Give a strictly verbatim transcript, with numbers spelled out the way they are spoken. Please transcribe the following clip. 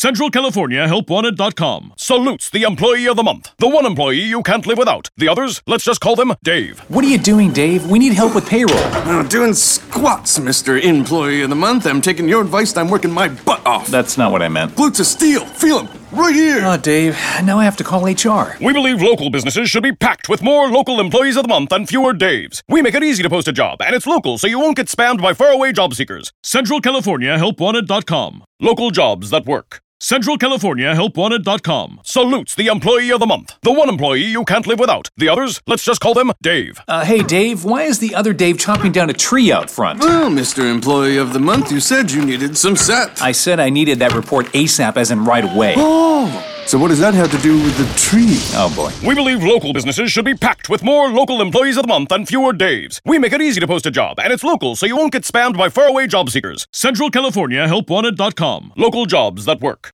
Central California Help Wanted dot com salutes the Employee of the Month. The one employee you can't live without. The others, let's just call them Dave. What are you doing, Dave? We need help with payroll. Uh, doing squats, Mister Employee of the Month. I'm taking your advice and I'm working my butt off. That's not what I meant. Glutes of steel. Feel them. Right here. Oh, Dave, now I have to call H R. We believe local businesses should be packed with more local employees of the month and fewer Daves. We make it easy to post a job, and it's local, so you won't get spammed by faraway job seekers. Central California Help Wanted dot com. Local jobs that work. Central California Help Wanted dot com salutes the Employee of the Month. The one employee you can't live without. The others, let's just call them Dave. Uh, hey, Dave, why is the other Dave chopping down a tree out front? Well, Mister Employee of the Month, you said you needed some set. I said I needed that report ASAP, as in right away. Oh, so what does that have to do with the tree? Oh, boy. We believe local businesses should be packed with more local employees of the month and fewer Daves. We make it easy to post a job, and it's local, so you won't get spammed by faraway job seekers. Central California Help Wanted dot com. Local jobs that work.